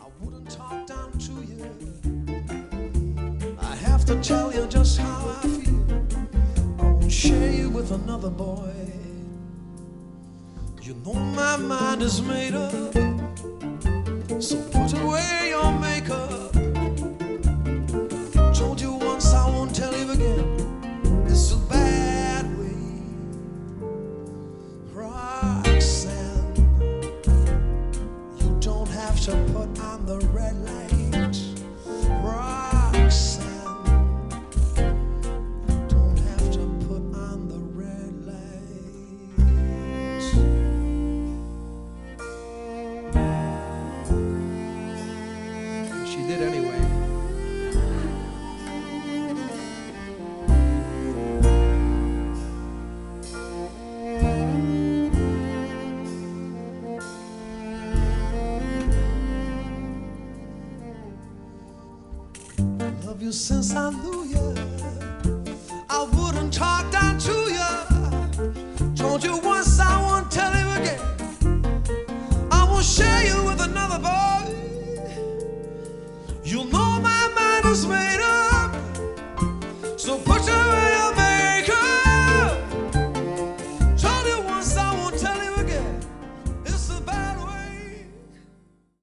I wouldn't talk down to you. I have to tell you just how I feel. I won't share you with another boy. You know my mind is made up, so put away your makeup. Told you once, I won't tell you again. It's a bad way, Roxanne. You don't have to put on the red light, Roxanne. You don't have to put on the red light. She did anyway. Love you since I knew you. I wouldn't talk down to you. Told you once, I won't tell you again. I won't share you with another boy. You know my mind is made